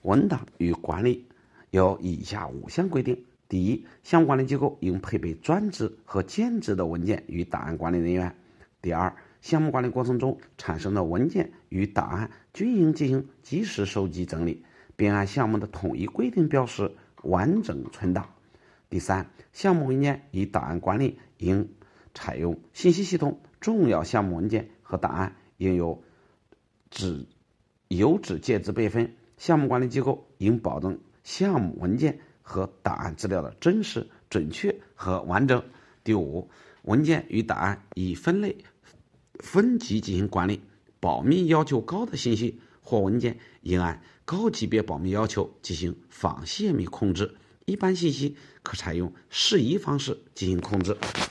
文档与管理有以下5项规定：第一，项目管理机构应配备专职和兼职的文件与档案管理人员；第二，项目管理过程中产生的文件与档案均应进行及时收集整理，并按项目的统一规定标识完整存档；第三，项目文件与档案管理应采用信息系统，重要项目文件和档案应有纸介质备份。项目管理机构应保证项目文件和档案资料的真实、准确和完整。第五，文件与档案以分类、分级进行管理，保密要求高的信息或文件应按高级别保密要求进行仿泄密控制，一般信息可采用适宜方式进行控制。